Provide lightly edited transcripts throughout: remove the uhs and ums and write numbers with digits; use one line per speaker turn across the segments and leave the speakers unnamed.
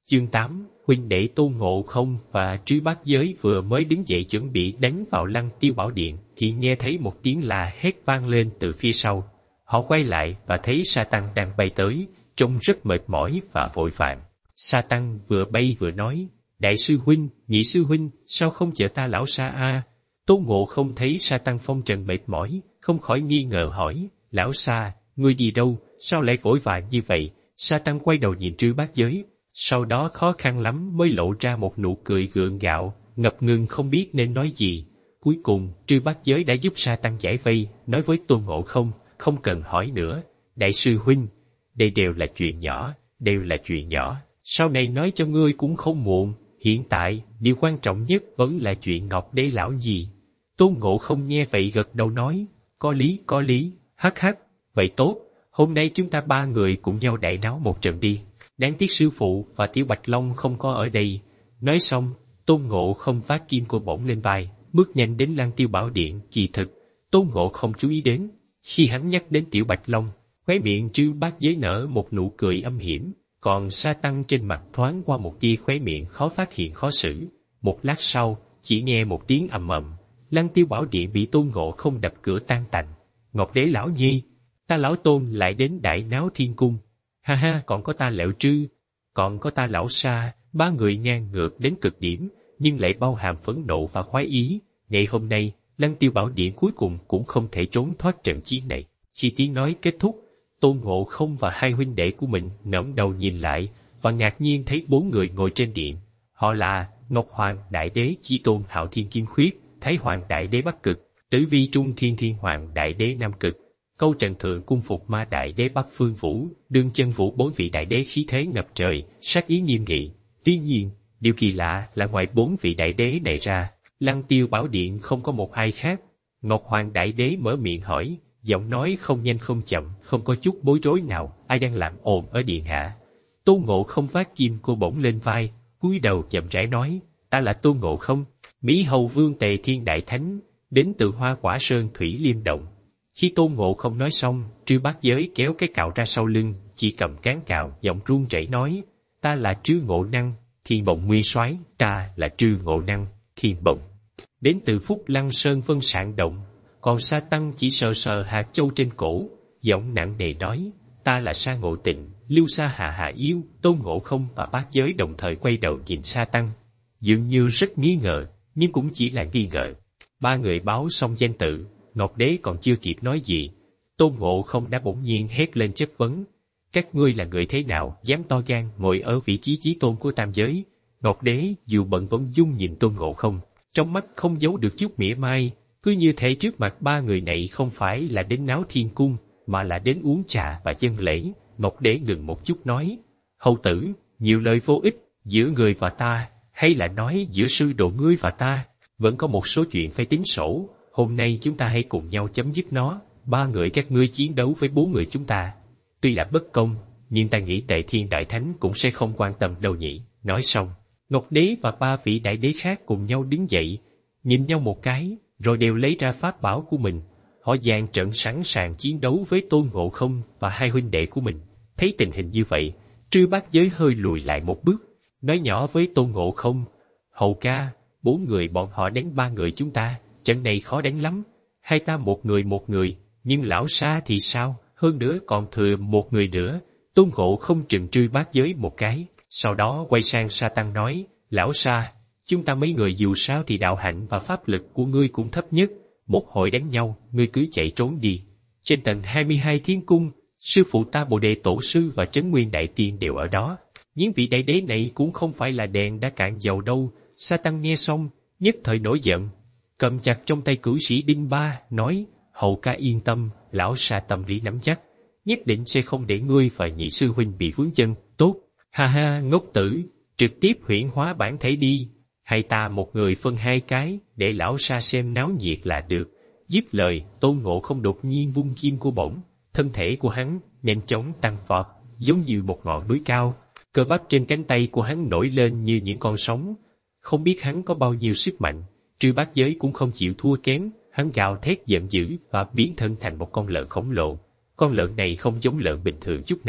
Chương 8, huynh đệ Tôn Ngộ Không và Trư Bát Giới vừa mới đứng dậy chuẩn bị đánh vào Lăng Tiêu Bảo Điện thì nghe thấy một tiếng la hét vang lên từ phía sau. Họ quay lại và thấy Sa Tăng đang bay tới, trông rất mệt mỏi và vội vàng. Sa Tăng vừa bay vừa nói, đại sư huynh, nhị sư huynh, sao không chở ta lão Sa a? Tôn Ngộ Không thấy Sa Tăng phong trần mệt mỏi, không khỏi nghi ngờ hỏi, lão Sa, ngươi đi đâu, sao lại vội vàng như vậy? Sa Tăng quay đầu nhìn Trư Bát Giới, sau đó khó khăn lắm mới lộ ra một nụ cười gượng gạo, ngập ngừng không biết nên nói gì. Cuối cùng, Trư Bát Giới đã giúp Sa Tăng giải vây, nói với Tôn Ngộ Không, không cần hỏi nữa. Đại sư huynh, đây đều là chuyện nhỏ, đều là chuyện nhỏ. Sau này nói cho ngươi cũng không muộn. Hiện tại, điều quan trọng nhất vẫn là chuyện Ngọc Đế lão gì. Tôn Ngộ Không nghe vậy gật đầu nói, có lý, hắc hắc, vậy tốt, hôm nay chúng ta ba người cùng nhau đại náo một trận đi. Đáng tiếc sư phụ và Tiểu Bạch Long không có ở đây. Nói xong, Tôn Ngộ Không vác kim cô bổng lên vai, bước nhanh đến Lăng Tiêu Bảo Điện. Kỳ thực, Tôn Ngộ Không chú ý đến, khi hắn nhắc đến Tiểu Bạch Long, khóe miệng Trư Bát Giới nở một nụ cười âm hiểm, còn Sa Tăng trên mặt thoáng qua một tia khóe miệng khó phát hiện khó xử. Một lát sau, chỉ nghe một tiếng ầm ầm, Lăng Tiêu Bảo Điện bị Tôn Ngộ Không đập cửa tan tành. Ngọc Đế lão nhi, ta lão Tôn lại đến đại náo thiên cung. Ha ha, còn có ta Lẹo Trư, còn có ta lão Sa, ba người ngang ngược đến cực điểm, nhưng lại bao hàm phẫn nộ và khoái ý. Ngày hôm nay, Lăng Tiêu Bảo Điện cuối cùng cũng không thể trốn thoát trận chiến này. Khi tiếng nói kết thúc, Tôn Ngộ Không và hai huynh đệ của mình ngẩng đầu nhìn lại và ngạc nhiên thấy bốn người ngồi trên điện. Họ là Ngọc Hoàng Đại Đế Chí Tôn Hạo Thiên Kim Khuyết, Thái Hoàng Đại Đế Bắc Cực, Tử Vi Trung Thiên Thiên Hoàng Đại Đế Nam Cực, Câu Trần Thượng Cung Phục Ma Đại Đế Bắc Phương Vũ, Đương Chân Vũ. Bốn vị đại đế khí thế ngập trời, sát ý nghiêm nghị. Tuy nhiên, điều kỳ lạ là ngoài bốn vị đại đế này ra, Lăng Tiêu Bảo Điện không có một ai khác. Ngọc Hoàng Đại Đế mở miệng hỏi, giọng nói không nhanh không chậm, không có chút bối rối nào, ai đang làm ồn ở điện hạ? Tôn Ngộ Không vác kim cô bổng lên vai, cúi đầu chậm rãi nói, ta là Tôn Ngộ Không, Mỹ Hầu Vương Tề Thiên Đại Thánh, đến từ Hoa Quả Sơn Thủy Liêm Động. Khi Tôn Ngộ Không nói xong, Trư Bát Giới kéo cái cạo ra sau lưng, chỉ cầm cán cạo, giọng run rẩy nói, ta là Trư Ngộ Năng, Thiên Bồng Nguyên Soái, ta là Trư Ngộ Năng, Thiên Bồng. Đến từ Phúc Lăng Sơn Vân Sạn Động. Còn Sa Tăng chỉ sờ sờ hạt châu trên cổ, giọng nặng nề nói, ta là Sa Ngộ Tịnh, Lưu Sa Hạ Hạ Yêu. Tôn Ngộ Không và Bát Giới đồng thời quay đầu nhìn Sa Tăng, dường như rất nghi ngờ, nhưng cũng chỉ là nghi ngờ. Ba người báo xong danh tự, Ngọc Đế còn chưa kịp nói gì, Tôn Ngộ Không đã bỗng nhiên hét lên chất vấn, các ngươi là người thế nào, dám to gan ngồi ở vị trí chí tôn của tam giới? Ngọc Đế dù bận vẫn dung nhìn Tôn Ngộ Không, trong mắt không giấu được chút mỉa mai, cứ như thể trước mặt ba người này không phải là đến náo thiên cung, mà là đến uống trà và dâng lễ. Ngọc Đế ngừng một chút nói, hầu tử, nhiều lời vô ích, giữa người và ta, hay là nói giữa sư đồ ngươi và ta, vẫn có một số chuyện phải tính sổ, hôm nay chúng ta hãy cùng nhau chấm dứt nó. Ba người các ngươi chiến đấu với bốn người chúng ta, tuy là bất công, nhưng ta nghĩ Tề Thiên Đại Thánh cũng sẽ không quan tâm đâu nhỉ. Nói xong, Ngọc Đế và ba vị đại đế khác cùng nhau đứng dậy, nhìn nhau một cái, rồi đều lấy ra pháp bảo của mình. Họ dàn trận sẵn sàng chiến đấu với Tôn Ngộ Không và hai huynh đệ của mình. Thấy tình hình như vậy, Trư Bát Giới hơi lùi lại một bước, nói nhỏ với Tôn Ngộ Không, hầu ca, bốn người bọn họ đánh ba người chúng ta, trận này khó đánh lắm, hai ta một người, nhưng lão Sa thì sao, hơn nữa còn thừa một người nữa. Tôn Ngộ Không trừng Trư Bát Giới một cái, sau đó quay sang Sa Tăng nói, lão Sa, chúng ta mấy người dù sao thì đạo hạnh và pháp lực của ngươi cũng thấp nhất, một hồi đánh nhau, ngươi cứ chạy trốn đi. Trên tầng 22 thiên cung, sư phụ ta Bồ Đề Tổ Sư và Trấn Nguyên Đại Tiên đều ở đó. Những vị đại đế này cũng không phải là đèn đã cạn dầu đâu. Sa Tăng nghe xong, nhất thời nổi giận, cầm chặt trong tay cửu sĩ Đinh Ba, nói, hầu ca yên tâm, lão Sa tâm lý nắm chắc, nhất định sẽ không để ngươi và nhị sư huynh bị vướng chân. Tốt, ha ha, ngốc tử, trực tiếp huyễn hóa bản thể đi, hay ta một người phân hai cái, để lão Sa xem náo nhiệt là được. Dứt lời, Tôn Ngộ Không đột nhiên vung kim cô bổng, thân thể của hắn nhanh chóng tăng vọt, giống như một ngọn núi cao. Cơ bắp trên cánh tay của hắn nổi lên như những con sóng. Không biết hắn có bao nhiêu sức mạnh, Trư Bát Giới cũng không chịu thua kém, hắn gào thét giận dữ và biến thân thành một con lợn khổng lồ. Con lợn này không giống lợn bình thường chút nào,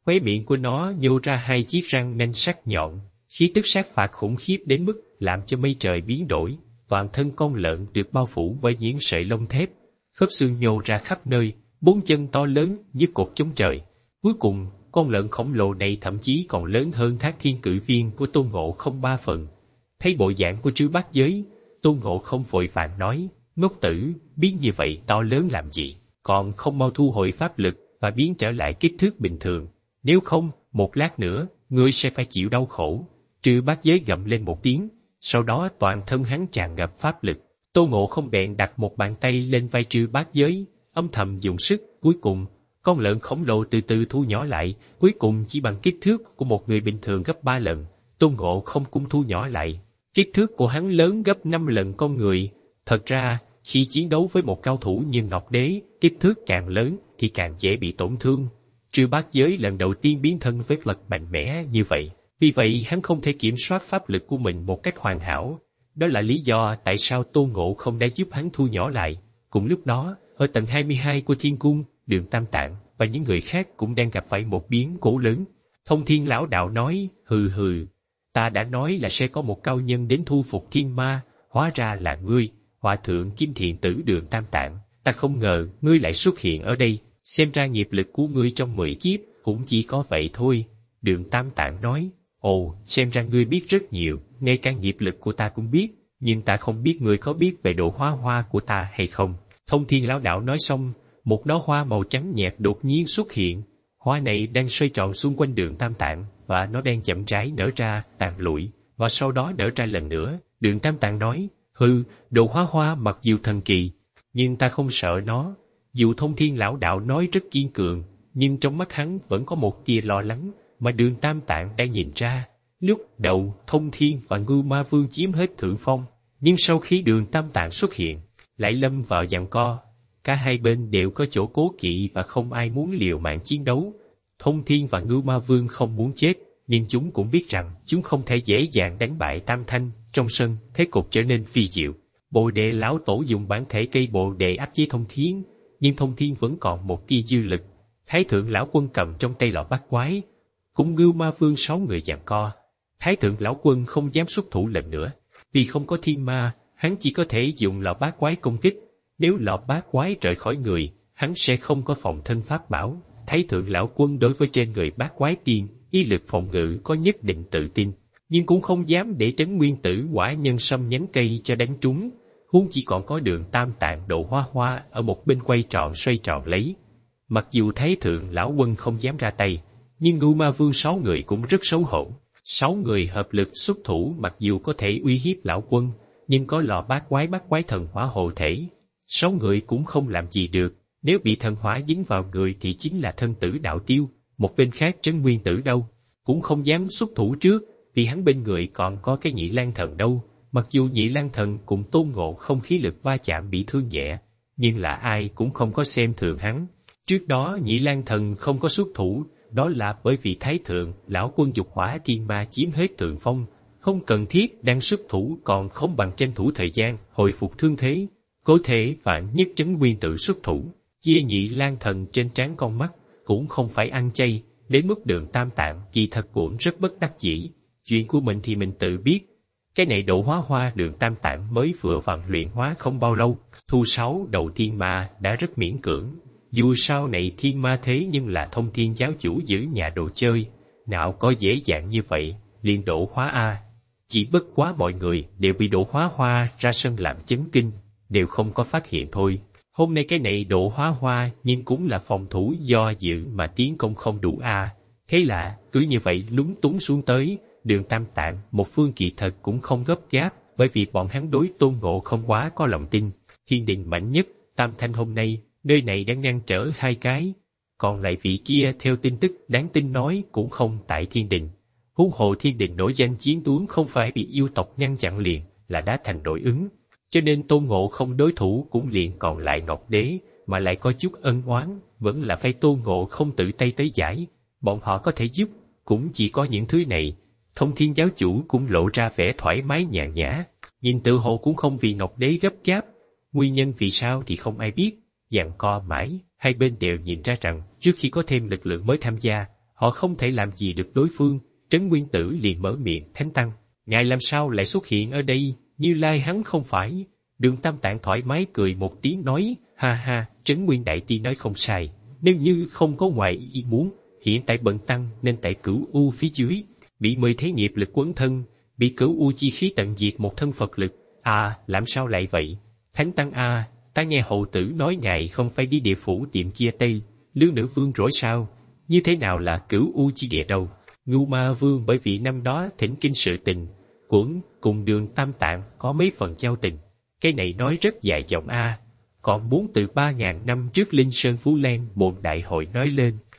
Khóe miệng của nó nhô ra hai chiếc răng nanh sắc nhọn, khí tức sát phạt khủng khiếp đến mức làm cho mây trời biến đổi. Toàn thân con lợn được bao phủ bởi những sợi lông thép, khớp xương nhô ra khắp nơi, bốn chân to lớn như cột chống trời. Cuối cùng, con lợn khổng lồ này thậm chí còn lớn hơn Thác Thiên Cử Viên của Tôn Ngộ Không 3 phần. Thấy bộ dạng của Trư Bát Giới, Tôn Ngộ Không vội vàng nói: ngốc tử, biến như vậy to lớn làm gì, còn không mau thu hồi pháp lực và biến trở lại kích thước bình thường. Nếu không, một lát nữa, ngươi sẽ phải chịu đau khổ. Trư Bát Giới gầm lên một tiếng, sau đó toàn thân hắn tràn ngập pháp lực. Tôn Ngộ Không bèn đặt một bàn tay lên vai Trư Bát Giới, âm thầm dùng sức. Cuối cùng, con lợn khổng lồ từ từ thu nhỏ lại, cuối cùng chỉ bằng kích thước của một người bình thường gấp 3 lần. Tôn Ngộ Không cũng thu nhỏ lại. Kích thước của hắn lớn gấp 5 lần con người. Thật ra, khi chiến đấu với một cao thủ như Ngọc Đế, kích thước càng lớn thì càng dễ bị tổn thương. Trư Bát Giới lần đầu tiên biến thân với vật mạnh mẽ như vậy. Vì vậy hắn không thể kiểm soát pháp lực của mình một cách hoàn hảo. Đó là lý do tại sao Tôn Ngộ Không đã giúp hắn thu nhỏ lại. Cùng lúc đó, ở tầng 22 của Thiên Cung, Đường Tam Tạng và những người khác cũng đang gặp phải một biến cố lớn. Thông Thiên Lão Đạo nói: hừ hừ, ta đã nói là sẽ có một cao nhân đến thu phục thiên ma, hóa ra là ngươi, Hòa Thượng Kim Thiện Tử Đường Tam Tạng. Ta không ngờ ngươi lại xuất hiện ở đây, xem ra nghiệp lực của ngươi trong 10 kiếp cũng chỉ có vậy thôi. Đường Tam Tạng nói: ồ, xem ra ngươi biết rất nhiều, ngay cả nghiệp lực của ta cũng biết, nhưng ta không biết ngươi có biết về độ hóa hoa của ta hay không. Thông Thiên Lão Đạo nói xong, một đóa hoa màu trắng nhạt đột nhiên xuất hiện. Hoa này đang xoay tròn xung quanh Đường Tam Tạng, và nó đang chậm rãi nở ra, tàn lụi, và sau đó nở ra lần nữa. Đường Tam Tạng nói: hừ, độ hóa hoa mặc dù thần kỳ, nhưng ta không sợ nó. Dù Thông Thiên Lão Đạo nói rất kiên cường, nhưng trong mắt hắn vẫn có một tia lo lắng mà Đường Tam Tạng đang nhìn ra. Lúc đầu, Thông Thiên và Ngưu Ma Vương chiếm hết thượng phong, nhưng sau khi Đường Tam Tạng xuất hiện, lại lâm vào giằng co. Cả hai bên đều có chỗ cố kỵ và không ai muốn liều mạng chiến đấu. Thông Thiên và Ngưu Ma Vương không muốn chết, nhưng chúng cũng biết rằng chúng không thể dễ dàng đánh bại Tam Thanh. Trong sân, thế cục trở nên phi diệu. Bồ Đề Lão Tổ dùng bản thể cây Bồ Đề áp chế Thông Thiên, nhưng Thông Thiên vẫn còn một tia dư lực. Thái Thượng Lão Quân cầm trong tay lò bát quái, cùng Ngưu Ma Vương 6 người giằng co. Thái Thượng Lão Quân không dám xuất thủ lần nữa, vì không có thiên ma, hắn chỉ có thể dùng lò bát quái công kích. Nếu lò bát quái rời khỏi người, hắn sẽ không có phòng thân pháp bảo. Thái Thượng Lão Quân đối với trên người bát quái tiên, ý lực phòng ngự có nhất định tự tin, nhưng cũng không dám để Trấn Nguyên Tử Quả Nhân Sâm nhánh cây cho đánh trúng. Huống chỉ còn có Đường Tam Tạng độ hóa hoa ở một bên quay tròn xoay tròn lấy. Mặc dù Thái Thượng Lão Quân không dám ra tay, nhưng Ngưu Ma Vương 6 người cũng rất xấu hổ. 6 người hợp lực xuất thủ mặc dù có thể uy hiếp Lão Quân, nhưng có lò bát quái thần hỏa hộ thể, 6 người cũng không làm gì được. Nếu bị thần hỏa dính vào người thì chính là thân tử đạo tiêu. Một bên khác Trấn Nguyên Tử đâu cũng không dám xuất thủ trước, vì hắn bên người còn có cái Nhị Lang Thần đâu. Mặc dù Nhị Lang Thần cùng Tôn Ngộ Không khí lực va chạm bị thương nhẹ, nhưng là ai cũng không có xem thường hắn. Trước đó Nhị Lang Thần không có xuất thủ, đó là bởi vì Thái Thượng Lão Quân dục hỏa thiên ma chiếm hết thượng phong, không cần thiết đang xuất thủ, còn không bằng tranh thủ thời gian hồi phục thương thế. Có thể vạn nhất Trấn Nguyên Tử xuất thủ, chia Nhị Lang Thần trên trán con mắt cũng không phải ăn chay, đến mức Đường Tam Tạng kỳ thật cũng rất bất đắc dĩ. Chuyện của mình thì mình tự biết. Cái này độ hóa hoa Đường Tam Tạng mới vừa vặn luyện hóa không bao lâu, thu 6 đầu thiên ma đã rất miễn cưỡng. Dù sau này thiên ma thế nhưng là Thông Thiên giáo chủ giữ nhà đồ chơi, nào có dễ dàng như vậy, liền độ hóa A. Chỉ bất quá mọi người đều bị độ hóa hoa ra sân làm chấn kinh, đều không có phát hiện thôi. Hôm nay cái này độ hóa hoa nhưng cũng là phòng thủ do dự mà tiến công không đủ A. Thế là cứ như vậy lúng túng xuống tới. Đường Tam Tạng một phương kỳ thật cũng không gấp gáp, bởi vì bọn hắn đối Tôn Ngộ không quá có lòng tin. Thiên đình mạnh nhất, Tam Thanh hôm nay, nơi này đang ngăn trở 2 cái. Còn lại vị kia theo tin tức đáng tin nói cũng không tại thiên đình. Huống hồ thiên đình nổi danh chiến tướng không phải bị yêu tộc ngăn chặn liền là đã thành nội ứng. Cho nên Tôn Ngộ không đối thủ cũng liền còn lại Ngọc Đế, mà lại có chút ân oán, vẫn là phải Tôn Ngộ không tự tay tới giải. Bọn họ có thể giúp, cũng chỉ có những thứ này. Thông Thiên giáo chủ cũng lộ ra vẻ thoải mái nhàn nhã, nhìn tự hồ cũng không vì Ngọc Đế gấp gáp. Nguyên nhân vì sao thì không ai biết, giằng co mãi, hai bên đều nhìn ra rằng trước khi có thêm lực lượng mới tham gia, họ không thể làm gì được đối phương. Trấn Nguyên Tử liền mở miệng: Thánh Tăng, ngài làm sao lại xuất hiện ở đây? Như Lai hắn không phải. Đường Tam Tạng thoải mái cười một tiếng nói: ha ha, Trấn Nguyên Đại Tiên nói không sai. Nếu như không có ngoại ý muốn, hiện tại bần tăng nên tại Cửu U phía dưới, bị 10 thế nghiệp lực quấn thân, bị Cửu U chi khí tận diệt một thân Phật lực. À, làm sao lại vậy? Thánh Tăng a, ta nghe hầu tử nói ngài không phải đi địa phủ tiệm chia Tây, Lương Nữ Vương rỗi sao? Như thế nào là Cửu U chi địa đâu? Ngưu Ma Vương bởi vì năm đó thỉnh kinh sự tình, Quẩn cùng Đường Tam Tạng có mấy phần giao tình. Cái này nói rất dài dòng a. Còn muốn từ 3.000 năm trước Linh Sơn Phú Lan một đại hội nói lên,